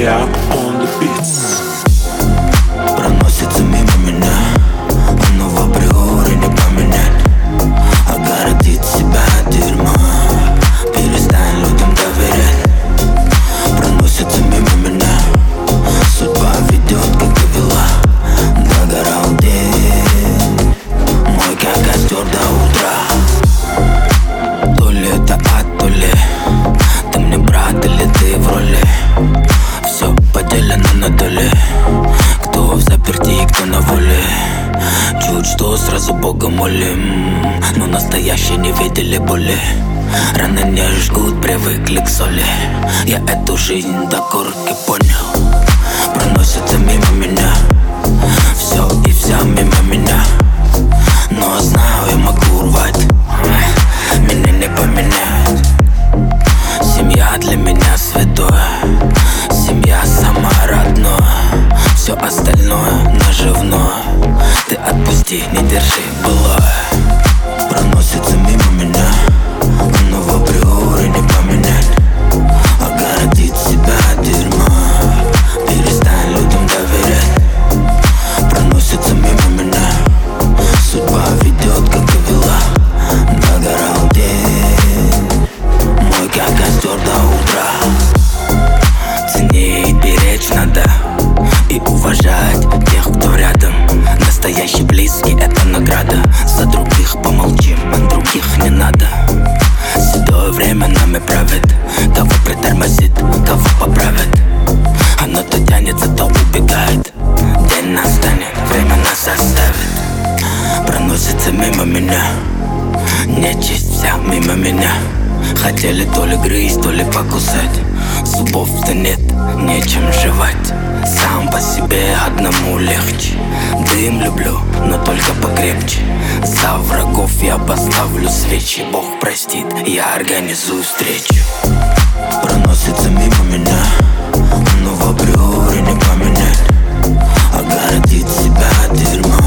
Yeah, on the beats. Проносится мимо меня, но в априори не поменять. Огородить себя от дерьма, перестань людям доверять. Проносится мимо меня, судьба ведет, как и вела. Догорал день мой, как костер до утра. То ли это ад, то ли ты мне брат, или ты в роли. Все поделено на доли, кто в заперти, кто на воле. Чуть что, сразу Бога молим, но настоящие не видели боли. Раны не жгут, привыкли к соли. Я эту жизнь до корки понял. Проносится мимо меня все и вся мимо меня, но знаю, я могу урвать, меня не поменять. Семья для меня святое, семья сама родное. Все остальное наживное, ты отпусти, не держи былое. Проносится мимо меня, но в априори не поменять. Огородить себя от дерьма, перестань людям доверять. Проносится мимо меня, судьба ведет, как и вела. Догорал день мой, как костер до утра. Ценить, беречь надо и уважать тех, кто рядом. Настоящий близкий — это награда. За других помолчим, от других не надо. Седое время нами правит, кого притормозит, кого поправит. Оно то тянется, то убегает. День настанет, время нас оставит. Проносится мимо меня, нечисть вся мимо меня. Хотели то ли грызть, то ли покусать. Зубов-то нет, нечем жевать. Сам по себе одному легче. Дым люблю, но только покрепче. За врагов я поставлю свечи. Бог простит, я организую встречу. Проносится мимо меня, но в априори не поменять. Огородить себя от дерьма,